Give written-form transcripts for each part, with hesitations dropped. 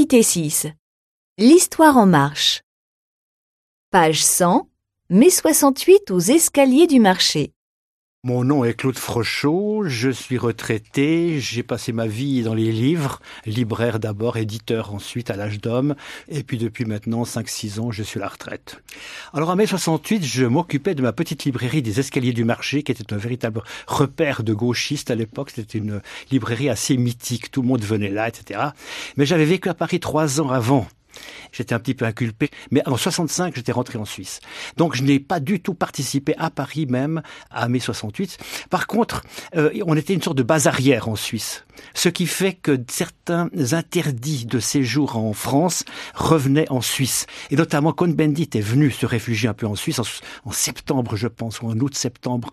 Activité 6. L'histoire en marche. Page 100, mai 68 aux escaliers du marché. Mon nom est Claude Frochot, je suis retraité, j'ai passé ma vie dans les livres, libraire d'abord, éditeur ensuite à l'âge d'homme, et puis depuis maintenant 5-6 ans, je suis à la retraite. Alors en mai 68, je m'occupais de ma petite librairie des escaliers du marché, qui était un véritable repère de gauchistes à l'époque, c'était une librairie assez mythique, tout le monde venait là, etc. Mais j'avais vécu à Paris 3 ans avant. J'étais un petit peu inculpé, mais en 65, j'étais rentré en Suisse. Donc je n'ai pas du tout participé à Paris même, à mai 68. Par contre, on était une sorte de base arrière en Suisse. Ce qui fait que certains interdits de séjour en France revenaient en Suisse. Et notamment Cohn-Bendit est venu se réfugier un peu en Suisse en septembre, je pense, ou en août-septembre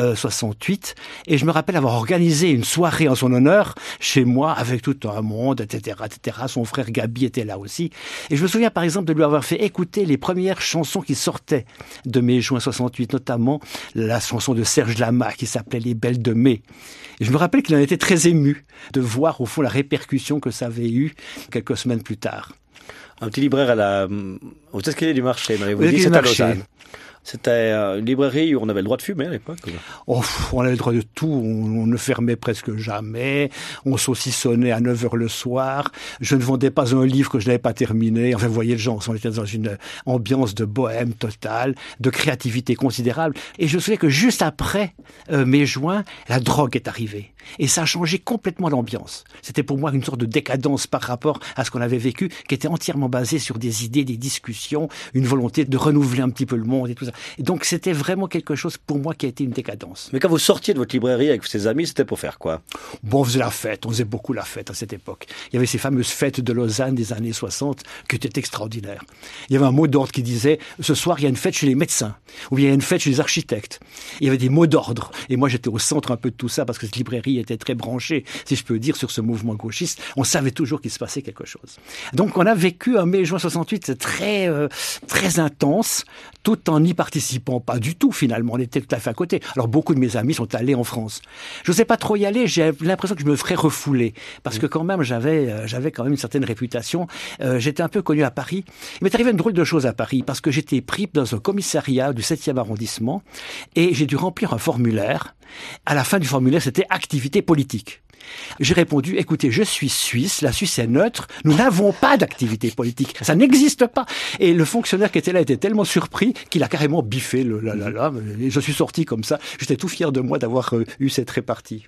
68. Et je me rappelle avoir organisé une soirée en son honneur chez moi avec tout un monde, etc., etc. Son frère Gabi était là aussi. Et je me souviens par exemple de lui avoir fait écouter les premières chansons qui sortaient de mai-juin 68, notamment la chanson de Serge Lama qui s'appelait Les Belles de mai. Et je me rappelle qu'il en était très ému de voir au fond la répercussion que ça avait eu quelques semaines plus tard. Un petit libraire aux escaliers du marché, m'avez-vous dit, c'est à Lausanne. C'était une librairie où on avait le droit de fumer à l'époque. Oh, on avait le droit de tout, on ne fermait presque jamais, on saucissonnait à 9h le soir, je ne vendais pas un livre que je n'avais pas terminé, enfin vous voyez le genre, on était dans une ambiance de bohème totale, de créativité considérable. Et je me souviens que juste après mai-juin, la drogue est arrivée. Et ça a changé complètement l'ambiance. C'était pour moi une sorte de décadence par rapport à ce qu'on avait vécu, qui était entièrement basé sur des idées, des discussions, une volonté de renouveler un petit peu le monde et tout ça. Et donc c'était vraiment quelque chose pour moi qui a été une décadence. Mais quand vous sortiez de votre librairie avec ses amis, c'était pour faire quoi? Bon, on faisait la fête, on faisait beaucoup la fête à cette époque. Il y avait ces fameuses fêtes de Lausanne des années 60 qui étaient extraordinaires. Il y avait un mot d'ordre qui disait « Ce soir, il y a une fête chez les médecins » ou bien « Il y a une fête chez les architectes ». Il y avait des mots d'ordre. Et moi, j'étais au centre un peu de tout ça parce que cette librairie était très branchée, si je peux dire, sur ce mouvement gauchiste. On savait toujours qu'il se passait quelque chose. Donc on a vécu un mai-juin 68 très, très intense, tout en n'y participant pas du tout finalement, on était tout à fait à côté. Alors beaucoup de mes amis sont allés en France. Je n'osais pas trop y aller, j'ai l'impression que je me ferais refouler, parce que quand même j'avais quand même une certaine réputation, j'étais un peu connu à Paris. Il m'est arrivé une drôle de chose à Paris, parce que j'étais pris dans un commissariat du 7e arrondissement, et j'ai dû remplir un formulaire. À la fin du formulaire, c'était activité politique. J'ai répondu, écoutez, je suis suisse, la Suisse est neutre, nous n'avons pas d'activité politique, ça n'existe pas. Et le fonctionnaire qui était là était tellement surpris qu'il a carrément biffé et je suis sorti comme ça. J'étais tout fier de moi d'avoir eu cette répartie.